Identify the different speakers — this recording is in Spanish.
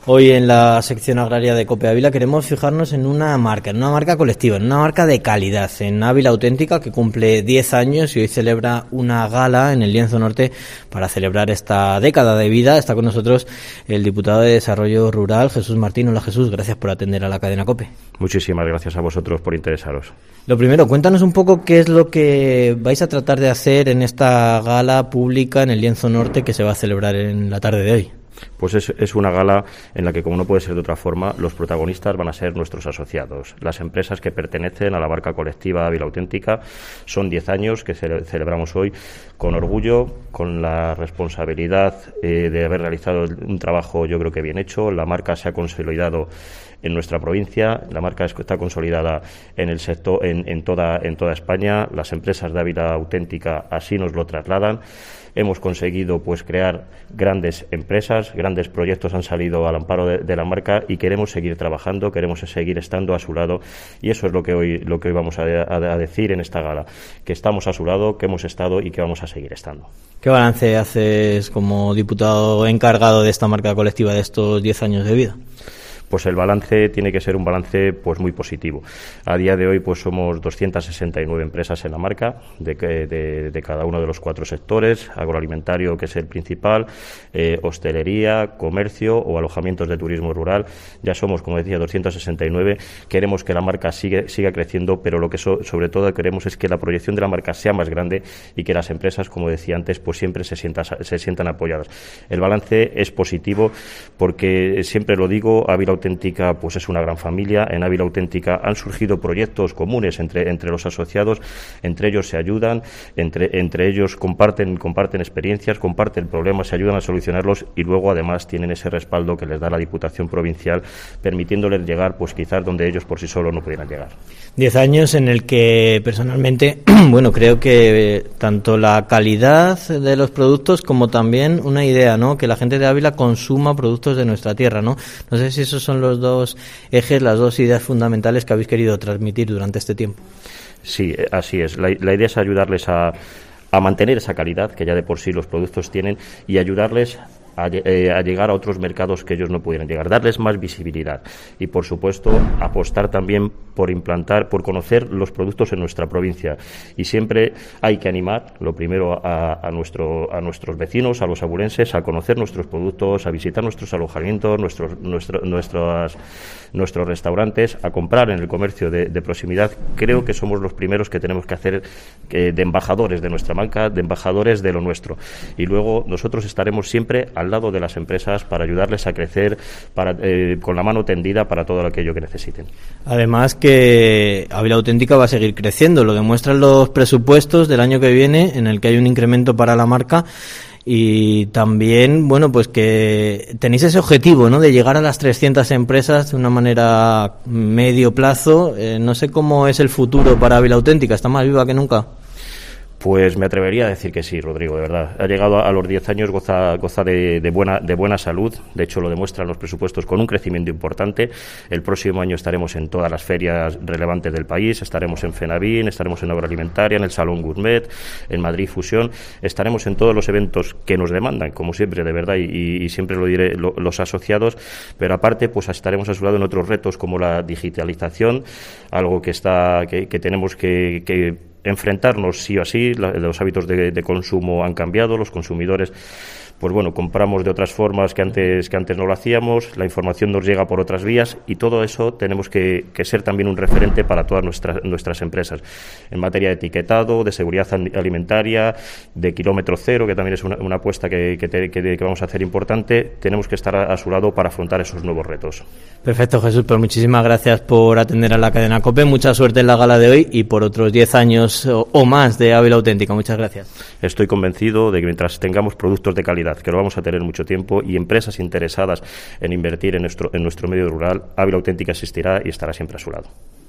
Speaker 1: Hoy en la sección agraria de COPE Ávila queremos fijarnos en una marca colectiva, en una marca de calidad, en Ávila Auténtica, que cumple 10 años y hoy celebra una gala en el Lienzo Norte para celebrar esta década de vida. Está con nosotros el diputado de Desarrollo Rural, Jesús Martín. Hola Jesús, gracias por atender a la cadena COPE.
Speaker 2: Muchísimas gracias a vosotros por interesaros.
Speaker 1: Lo primero, cuéntanos un poco qué es lo que vais a tratar de hacer en esta gala pública en el Lienzo Norte que se va a celebrar en la tarde de hoy.
Speaker 2: Pues es una gala en la que, como no puede ser de otra forma, los protagonistas van a ser nuestros asociados. Las empresas que pertenecen a la marca colectiva Ávila Auténtica. Son 10 años que celebramos hoy con orgullo, con la responsabilidad de haber realizado un trabajo, yo creo que bien hecho. La marca se ha consolidado en nuestra provincia, la marca está consolidada en el sector, en toda España. Las empresas de Ávila Auténtica así nos lo trasladan. Hemos conseguido pues crear grandes empresas, grandes proyectos han salido al amparo de la marca y queremos seguir trabajando, queremos seguir estando a su lado, y eso es lo que hoy vamos a decir en esta gala, que estamos a su lado, que hemos estado y que vamos a seguir estando.
Speaker 1: ¿Qué balance haces como diputado encargado de esta marca colectiva de estos 10 años de vida?
Speaker 2: Pues el balance tiene que ser un balance pues muy positivo. A día de hoy pues somos 269 empresas en la marca de cada uno de los 4 sectores: agroalimentario, que es el principal, hostelería, comercio o alojamientos de turismo rural. Ya somos, como decía, 269. Queremos que la marca siga creciendo, pero lo que sobre todo queremos es que la proyección de la marca sea más grande y que las empresas, como decía antes, pues siempre se sientan apoyadas. El balance es positivo porque, siempre lo digo, Ávila Auténtica pues es una gran familia. En Ávila Auténtica han surgido proyectos comunes entre los asociados, entre ellos se ayudan, entre ellos comparten experiencias, comparten problemas, se ayudan a solucionarlos, y luego además tienen ese respaldo que les da la Diputación Provincial, permitiéndoles llegar pues quizás donde ellos por sí solos no pudieran llegar.
Speaker 1: 10 años en el que personalmente bueno, creo que tanto la calidad de los productos como también una idea, ¿no?, que la gente de Ávila consuma productos de nuestra tierra, ¿no? No sé si esos son los dos ejes, las dos ideas fundamentales que habéis querido transmitir durante este tiempo.
Speaker 2: Sí, así es. La idea es ayudarles a mantener esa calidad que ya de por sí los productos tienen, y ayudarles a llegar a otros mercados que ellos no pudieran llegar, darles más visibilidad y, por supuesto, apostar también por conocer los productos en nuestra provincia. Y siempre hay que animar, lo primero, a nuestros vecinos, a los abulenses, a conocer nuestros productos, a visitar nuestros alojamientos, nuestros restaurantes, a comprar en el comercio de proximidad. Creo que somos los primeros que tenemos que hacer de embajadores de nuestra marca, de embajadores de lo nuestro. Y luego nosotros estaremos siempre al lado de las empresas para ayudarles a crecer, con la mano tendida para todo aquello que necesiten.
Speaker 1: Además que Ávila Auténtica va a seguir creciendo, lo demuestran los presupuestos del año que viene, en el que hay un incremento para la marca. Y también, bueno, pues que tenéis ese objetivo, ¿no?, de llegar a las 300 empresas de una manera medio plazo. No sé cómo es el futuro para Ávila Auténtica, ¿está más viva que nunca?
Speaker 2: Pues me atrevería a decir que sí, Rodrigo, de verdad. Ha llegado a los 10 años, goza de buena salud. De hecho, lo demuestran los presupuestos con un crecimiento importante. El próximo año estaremos en todas las ferias relevantes del país. Estaremos en FENAVIN, estaremos en Agroalimentaria, en el Salón Gourmet, en Madrid Fusión. Estaremos en todos los eventos que nos demandan, como siempre, de verdad, y siempre lo diré, los asociados. Pero aparte, pues estaremos a su lado en otros retos como la digitalización, algo que tenemos que enfrentarnos sí o sí. Los hábitos de consumo han cambiado, los consumidores pues bueno, compramos de otras formas que antes no lo hacíamos, la información nos llega por otras vías, y todo eso tenemos que ser también un referente para todas nuestras empresas. En materia de etiquetado, de seguridad alimentaria, de kilómetro cero, que también es una apuesta que vamos a hacer importante, tenemos que estar a su lado para afrontar esos nuevos retos.
Speaker 1: Perfecto, Jesús, pues muchísimas gracias por atender a la cadena COPE, mucha suerte en la gala de hoy y por otros 10 años o más de Ávila Auténtica. Muchas gracias.
Speaker 2: Estoy convencido de que mientras tengamos productos de calidad, que lo vamos a tener mucho tiempo, y empresas interesadas en invertir en nuestro medio rural, Ávila Auténtica existirá y estará siempre a su lado.